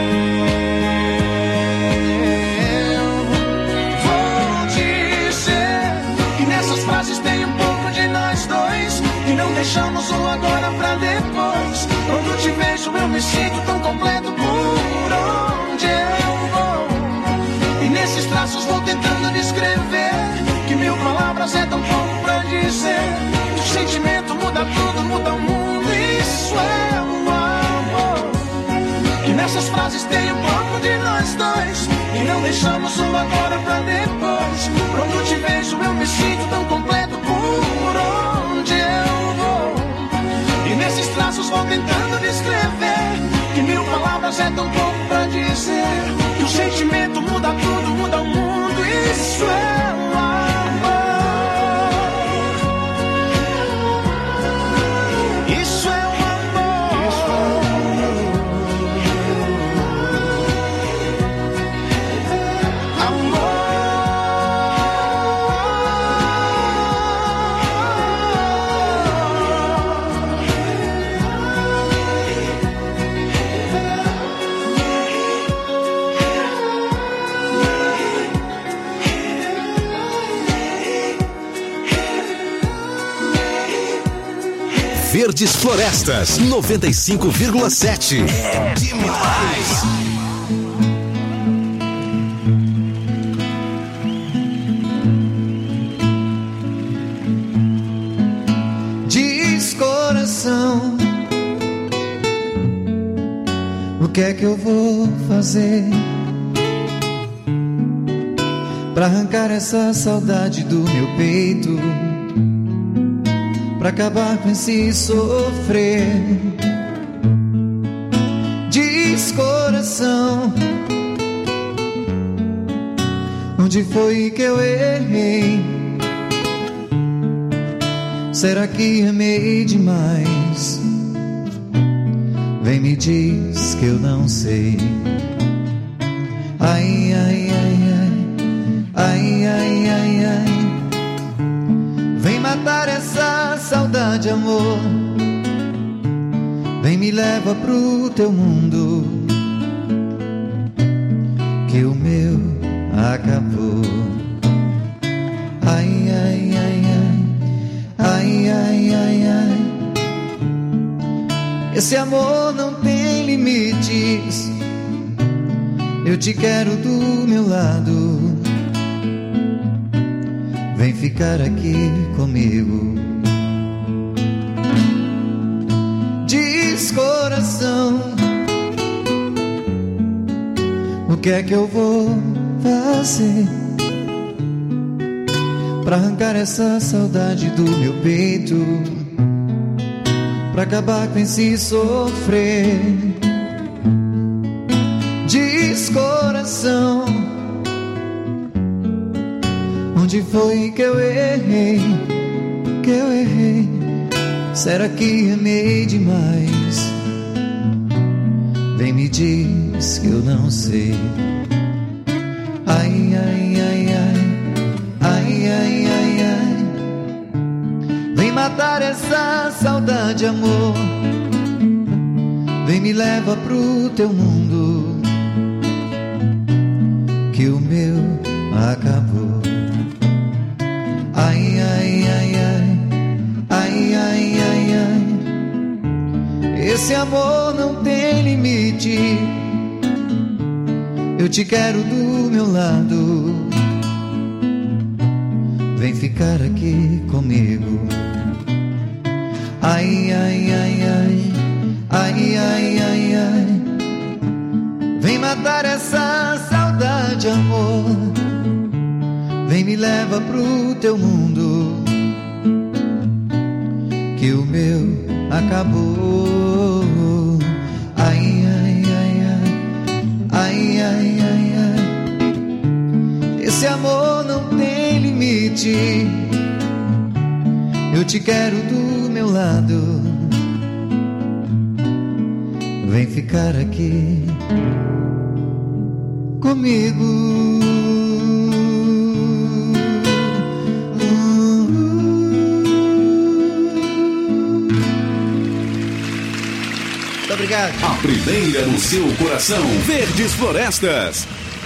eu. Vou dizer que nessas frases tem um pouco de nós dois, e não deixamos o agora pra depois. Quando te vejo eu me sinto tão completo por onde eu vou, e nesses traços vou tentando descrever, que 1000 palavras é tão pouco pra dizer, que o sentimento muda tudo, muda o mundo, isso é o amor. Que nessas frases tem um pouco de nós dois, e não deixamos o agora pra depois. Quando te vejo eu me sinto tão completo por onde eu vou, e nesses traços vou tentando descrever, que 1000 palavras é tão pouco pra dizer, que o sentimento muda tudo, muda o mundo, isso é o amor. Isso é o amor. Isso é o Verdes Florestas 95,7. É demais. que é que eu vou fazer pra arrancar essa saudade do meu peito, pra acabar com esse sofrer? Diz, coração, onde foi que eu errei? Será que amei demais? Vem, me diz que eu não sei. Ai, ai, ai, ai, ai, ai, ai, ai. Vem matar essa saudade, amor. Vem, me leva pro teu mundo, que o meu acabou. Ai, ai, ai, ai, ai, ai, ai, ai. Esse amor não tem limites. Eu te quero do meu lado. Vem ficar aqui comigo. Diz, coração, o que é que eu vou fazer pra arrancar essa saudade do meu peito, pra acabar com esse sofrer? Diz, coração, onde foi que eu errei? Que eu errei? Será que amei demais? Vem, me diz que eu não sei. Ai, ai, ai, ai, ai, ai, ai, ai. Vem matar essa saudade, amor. Vem, me leva pro teu mundo, que o meu acabou. Ai, ai, ai, ai, ai, ai, ai, ai. Esse amor não tem limite. Eu te quero do meu lado. Vem ficar aqui comigo. Ai, ai, ai, ai, ai, ai, ai, ai. Vem matar essa saudade, amor. Vem, me leva pro teu mundo, que o meu acabou. Ai, ai, ai, ai, ai, ai, ai, ai. Esse amor não tem limite. Eu te quero do meu lado. Vem ficar aqui comigo. Obrigado. A primeira no seu coração. Verdes Florestas.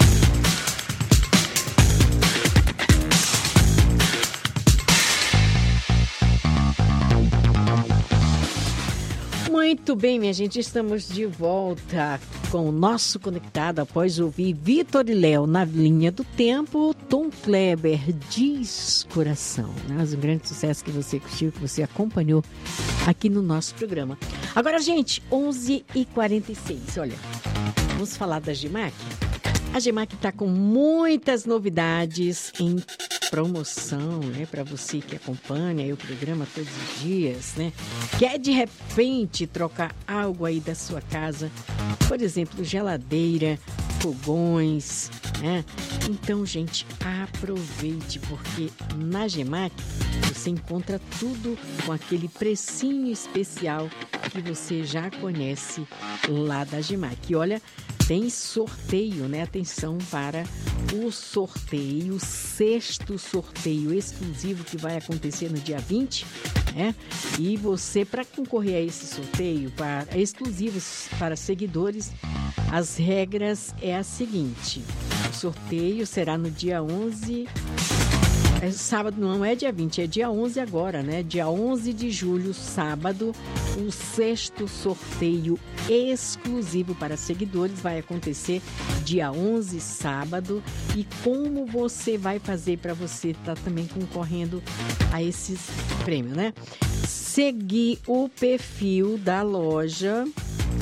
Muito bem, minha gente, estamos de volta com o nosso Conectado após ouvir Vitor e Léo na linha do tempo, Tom Kleber, Diz, Coração, né? Um grande sucesso que você curtiu, que você acompanhou aqui no nosso programa. Agora, gente, 11h46, olha, vamos falar da GEMAC? A GEMAC está com muitas novidades em promoção, né, para você que acompanha aí o programa todos os dias, né? Quer de repente trocar algo aí da sua casa, por exemplo, geladeira, fogões, né? Então, gente, aproveite, porque na GEMAC você encontra tudo com aquele precinho especial que você já conhece lá da GEMAC. E olha, tem sorteio, né? Atenção para o sorteio, o 6º sorteio exclusivo que vai acontecer no dia 20, né? E você, para concorrer a esse sorteio, exclusivos para seguidores, as regras é a seguinte: o sorteio será no dia 11... sábado não é dia 20, é dia 11 agora, né? Dia 11 de julho, sábado, o 6º sorteio exclusivo para seguidores vai acontecer dia 11, sábado. E como você vai fazer para você estar também concorrendo a esses prêmios, né? Seguir o perfil da loja,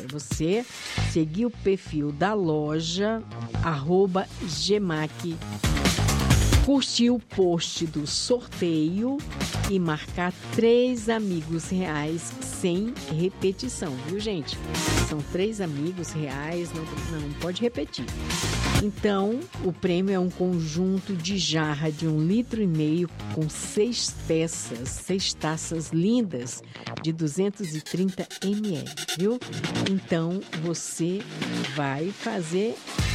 você seguir o perfil da loja, @gemac, curtir o post do sorteio e marcar 3 amigos reais sem repetição, viu, gente? São 3 amigos reais, não pode repetir. Então, o prêmio é um conjunto de jarra de 1,5 litro com 6 peças, 6 taças lindas de 230 ml, viu? Então, você vai fazer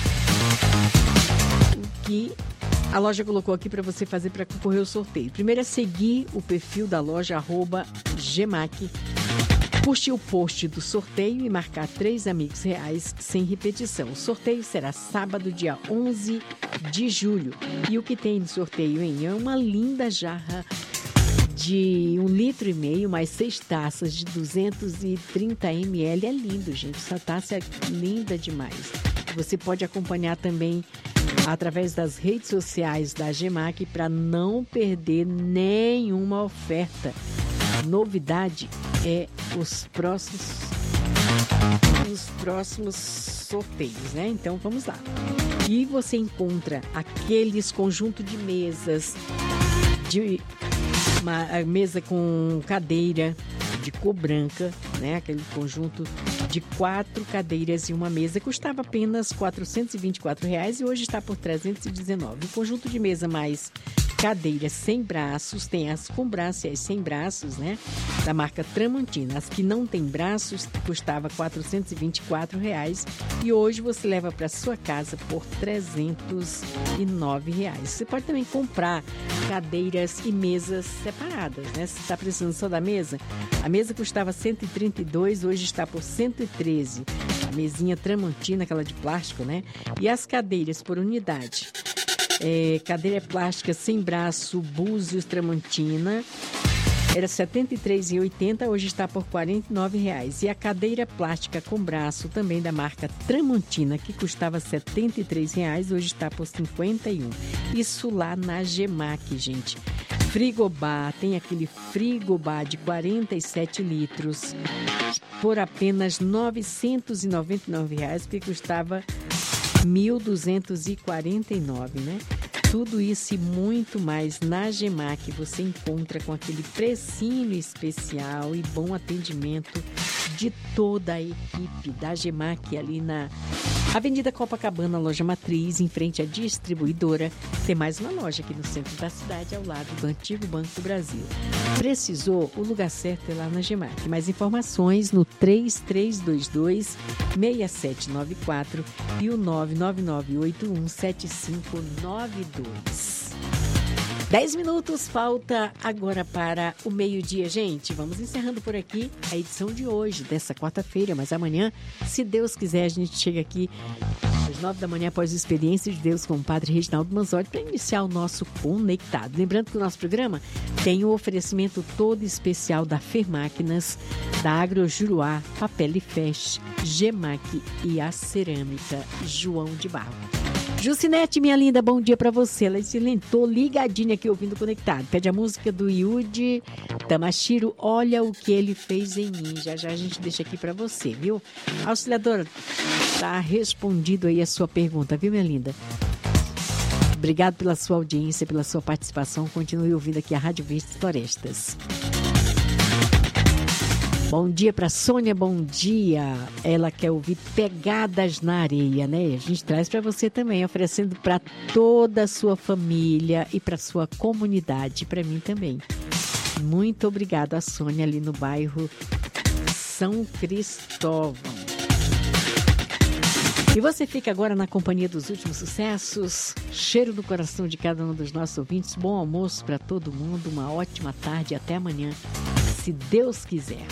o que a loja colocou aqui para você fazer para concorrer ao sorteio. Primeiro é seguir o perfil da loja @gemac, curtir o post do sorteio e marcar 3 amigos reais sem repetição. O sorteio será sábado, dia 11 de julho. E o que tem no sorteio, hein? É uma linda jarra de 1,5 litro, mais 6 taças de 230 ml. É lindo, gente. Essa taça é linda demais. Você pode acompanhar também através das redes sociais da Gemac para não perder nenhuma oferta. Novidade é os próximos sorteios, né? Então vamos lá. E você encontra aqueles conjunto de mesas, de uma mesa com cadeira de cor branca, né? Aquele conjunto de 4 cadeiras e uma mesa, custava apenas R$ 424 e hoje está por R$ 319. O conjunto de mesa mais cadeiras sem braços, tem as com braço e as sem braços, né? Da marca Tramontina. As que não tem braços custava R$ 424 e hoje você leva para sua casa por R$ 309. Você pode também comprar cadeiras e mesas separadas, né? Se está precisando só da mesa, a mesa custava R$ 132, hoje está por R$ 113. A mesinha Tramontina, aquela de plástico, né? E as cadeiras por unidade. Cadeira plástica sem braço, Búzios Tramontina, era R$ 73,80, hoje está por R$ 49. E a cadeira plástica com braço, também da marca Tramontina, que custava R$ 73, hoje está por R$ 51. Isso lá na Gemac, gente. Frigobar, tem aquele frigobar de 47 litros por apenas R$ 999, que custava R$ 1.249, né? Tudo isso e muito mais na Gemac você encontra com aquele precinho especial e bom atendimento de toda a equipe da Gemac ali na Avenida Copacabana, loja matriz, em frente à distribuidora. Tem mais uma loja aqui no centro da cidade, ao lado do antigo Banco do Brasil. Precisou? O lugar certo é lá na Gemac. Mais informações no 3322-6794 e o 999817592. 10 minutos, falta agora para o meio-dia, gente. Vamos encerrando por aqui a edição de hoje, dessa quarta-feira, mas amanhã, se Deus quiser, a gente chega aqui às 9 da manhã após a Experiência de Deus com o Padre Reginaldo Manzotti para iniciar o nosso Conectado. Lembrando que o nosso programa tem o oferecimento todo especial da Fermáquinas, da Agrojuruá, Papel e Fest, Gemac e a Cerâmica João de Barro. Jucinete, minha linda, bom dia pra você. Ela se lentou ligadinha aqui ouvindo Conectado. Pede a música do Yudi Tamashiro, Olha o que ele fez em mim. Já já a gente deixa aqui pra você, viu? Auxiliadora, tá respondido aí a sua pergunta, viu, minha linda? Obrigado pela sua audiência, pela sua participação. Continue ouvindo aqui a Rádio Verdes Florestas. Bom dia para Sônia, bom dia. Ela quer ouvir Pegadas na Areia, né? A gente traz para você também, oferecendo para toda a sua família e para sua comunidade, para mim também. Muito obrigada a Sônia ali no bairro São Cristóvão. E você fica agora na companhia dos últimos sucessos, cheiro no coração de cada um dos nossos ouvintes. Bom almoço para todo mundo, uma ótima tarde e até amanhã, se Deus quiser.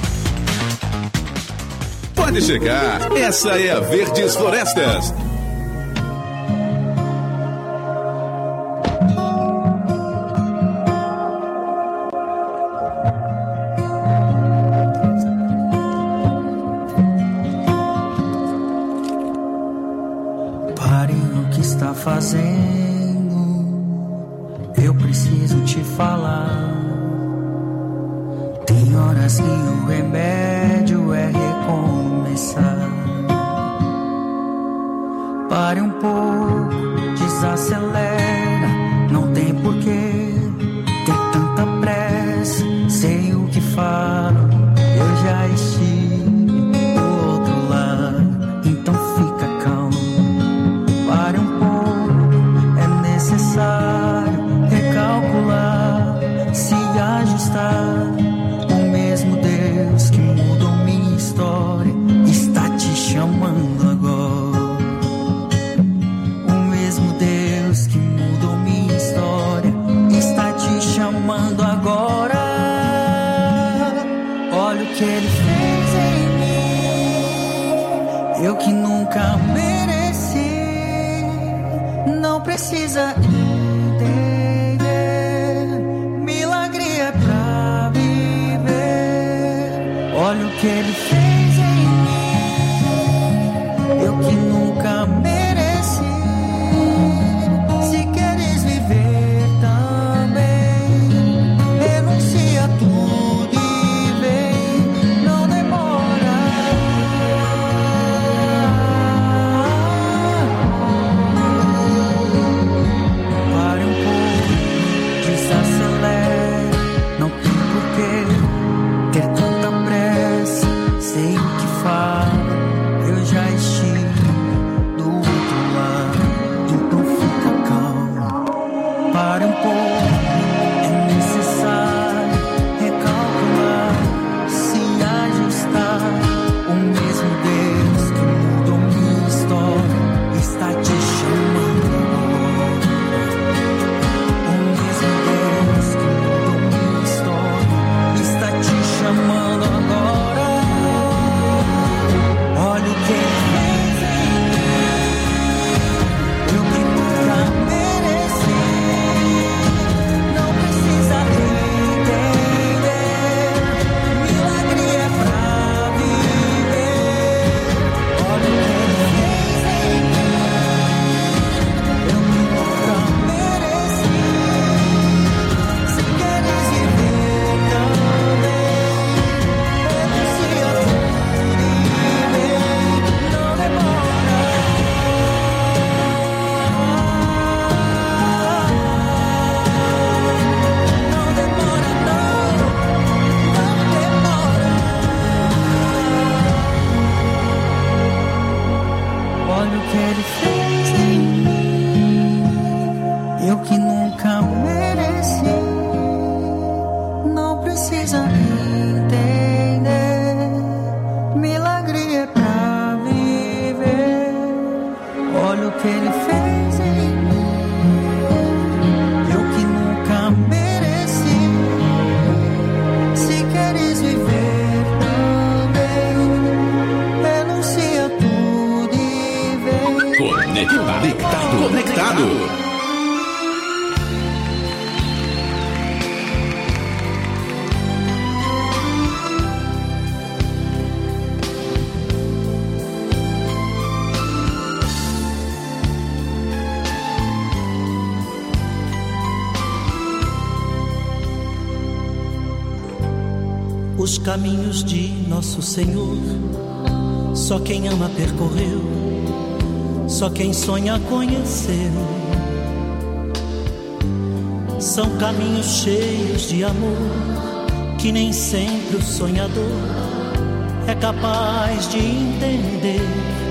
Pode chegar, essa é a Verdes Florestas. Pare o que está fazendo, eu preciso te falar. Tem horas que o remédio é recomeçar. pensar. Pare um pouco, desacelera, não tem porquê ter tanta pressa. Sei o que falo, eu já estive do outro lado, então fica calmo. Pare um pouco, é necessário recalcular, se ajustar. O mesmo Deus que mudou minha história está te chamando agora. O mesmo Deus que mudou minha história está te chamando agora. Olha o que Ele fez em mim, eu que nunca mereci. Não precisa entender, milagre é pra viver. Olha o que Ele fez em mim, eu que nunca mereci. Se queres viver também, renuncia tudo e vem, não demora. Pare um pouco, desacelere, não tem porquê ter tanta pressa. Sei o que falo, eu já estive do outro lado, então fica calmo. Pare um pouco, é necessário recalcular, se ajustar. O mesmo Deus que mudou minha história está te chamando agora. O mesmo Deus que mudou minha história está te chamando agora. Olha o que Ele fez em mim, eu que nunca mereci. Não precisa entender, milagre é pra viver. Olha o que Ele fez em mim, eu que nunca mereci. Se queres viver também, renuncia tudo e vem, não demora. Não demora, não demora. Olha o que Ele fez em mim, eu que nunca mereci. Não precisa entender, milagre é pra viver. Olha o que Ele fez em mim, eu que nunca mereci. Se queres viver também, renuncia tudo e vem. Conectado. Os caminhos de nosso Senhor, só quem ama percorreu, só quem sonha conheceu. São caminhos cheios de amor, que nem sempre o sonhador é capaz de entender.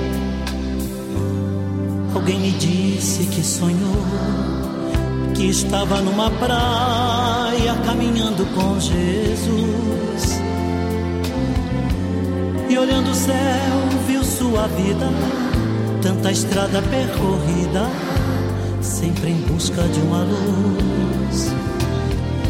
Alguém me disse que sonhou, que estava numa praia caminhando com Jesus, e olhando o céu viu sua vida, tanta estrada percorrida, sempre em busca de uma luz.